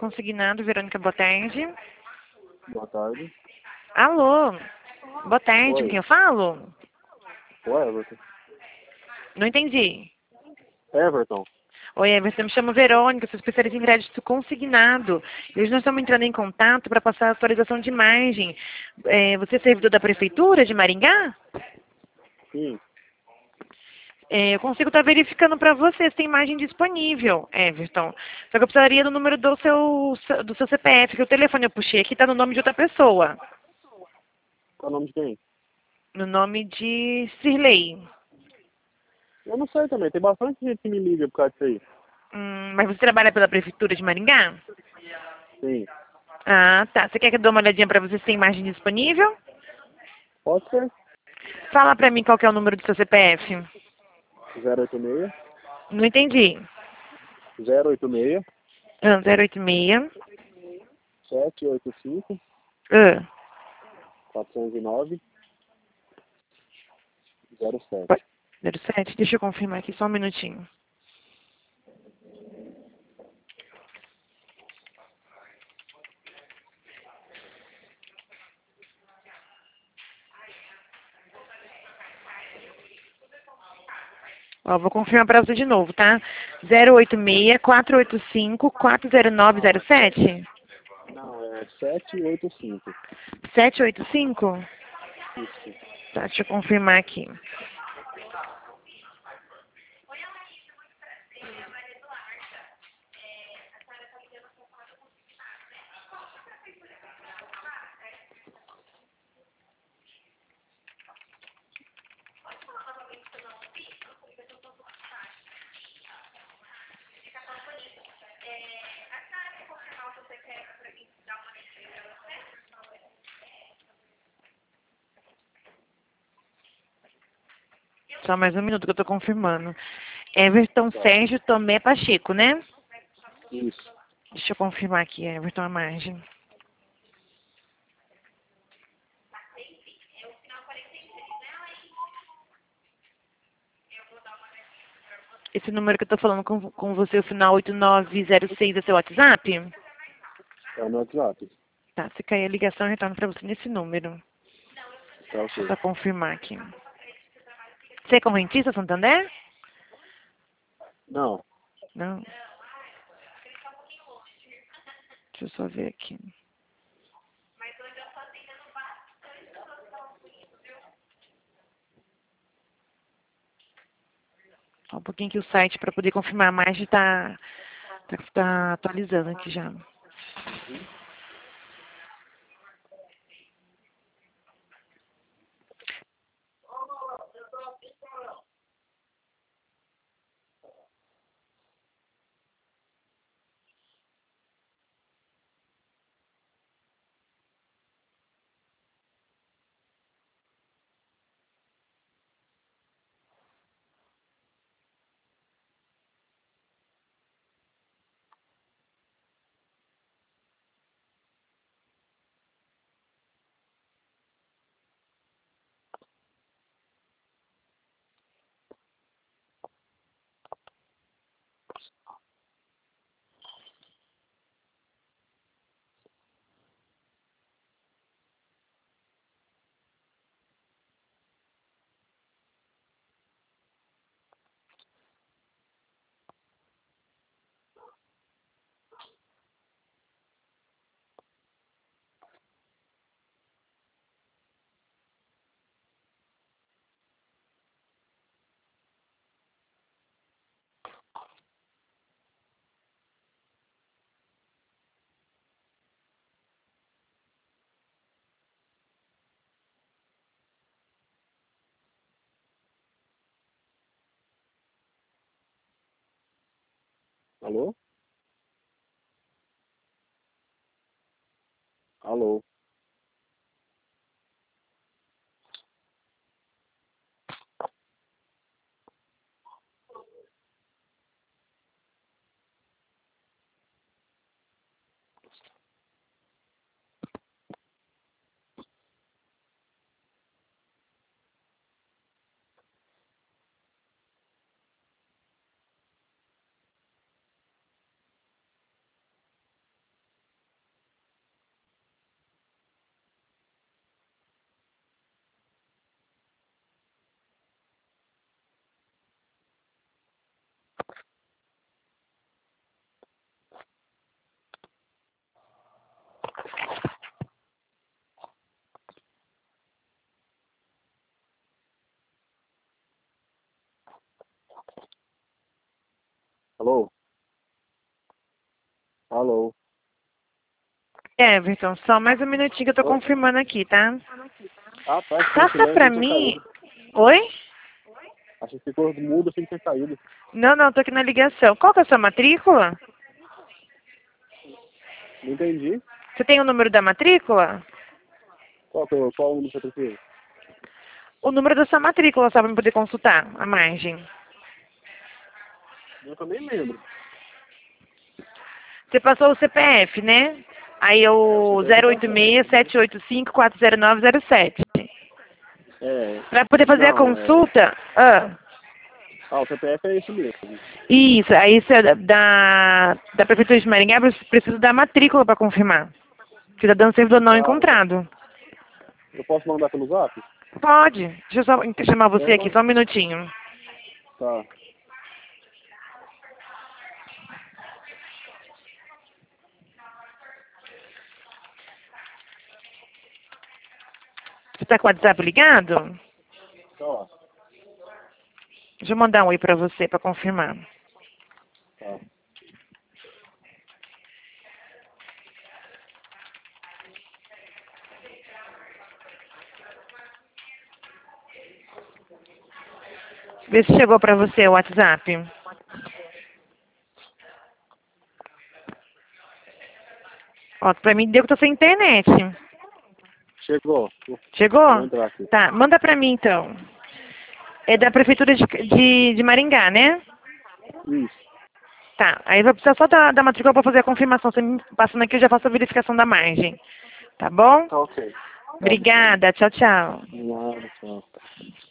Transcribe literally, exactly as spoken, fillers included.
Consignado, Verônica, boa tarde. Boa tarde. Alô, boa tarde, com Oi. quem eu falo? O Everton. Não entendi. Everton. Oi, Everton, me chamo Verônica, sou especialista em crédito consignado. E hoje nós estamos entrando em contato para passar a atualização de imagem. É, você é servidor da Prefeitura de Maringá? Sim. É, eu consigo estar verificando para você se tem imagem disponível, Everton. Só que eu precisaria do número do seu, do seu C P F, que o telefone eu puxei aqui está no nome de outra pessoa. Qual é o nome de quem? No nome de Cirlei. Eu não sei também. Tem bastante gente que me liga por causa disso aí. Hum, mas você trabalha pela Prefeitura de Maringá? Sim. Ah, tá. Você quer que eu dê uma olhadinha para você se tem imagem disponível? Pode ser. Fala para mim qual que é o número do seu C P F. zero oito seis. Não entendi. zero oito seis. Ah, zero oito seis. sete oito cinco. Ah, quatro zero nove. zero pode- sete. zero sete. Deixa eu confirmar aqui só um minutinho. Ó, vou confirmar para você de novo, tá? zero oito seis, quatro oito cinco, quatro zero nove zero sete? Não, é sete oito cinco. sete oito cinco? Isso. Tá, deixa eu confirmar aqui. Só mais um minuto que eu tô confirmando. Everton Tá. Sérgio Tomé Pacheco, né? Isso. Deixa eu confirmar aqui, Everton, a margem. Esse número que eu tô falando com, com você, o final oito nove zero seis, é seu WhatsApp? É o meu WhatsApp. Tá, se cair a ligação, eu retorno pra você nesse número. Tá Deixa eu ok. só confirmar aqui. Você é correntista, Santander? Não. Não. Deixa eu só ver aqui. Só um pouquinho que o site para poder confirmar a margem tá, tá, tá atualizando aqui já. Alô? Alô? Alô? Alô? Everton, só mais um minutinho que eu tô Oi? confirmando aqui, tá? Ah, tá. Ficou Passa silêncio, pra não tinha mim. caído. Oi? Achei que ficou mudo assim que tinha caído. Não, não, tô aqui na ligação. Qual que é a sua matrícula? Não entendi. Você tem o número da matrícula? Qual, que eu- qual o número que você precisa? O número da sua matrícula, só pra eu poder consultar a margem. Eu também lembro. Você passou o C P F, né? Aí é É, o o C P F zero eu oito passei. seis, sete oito cinco, quatro zero nove zero sete. É. Pra poder fazer a Não, é. consulta... Ah, Ah, o C P F é esse mesmo. isso, aí isso é da, da da Prefeitura de Maringá, preciso da matrícula pra confirmar. Cidadão do servidor não Tá. encontrado. Eu posso mandar pelo zap? Pode. Deixa eu só chamar você É, aqui, mano. só um minutinho. Tá. Você tá com o WhatsApp ligado? Tá lá. Deixa eu mandar um oi pra você, pra confirmar. Tá. Vê se chegou pra você o WhatsApp. Ó, pra mim deu que tô sem internet. Chegou. Vou Chegou? entrar aqui. Tá, manda pra mim então. É da Prefeitura de, de, de Maringá, né? Isso. Tá, aí vai precisar só da, da matrícula pra fazer a confirmação. Você me passando aqui, eu já faço a verificação da margem. Tá bom? Tá ok. Tá. Obrigada, tchau, tchau. Nada, tchau.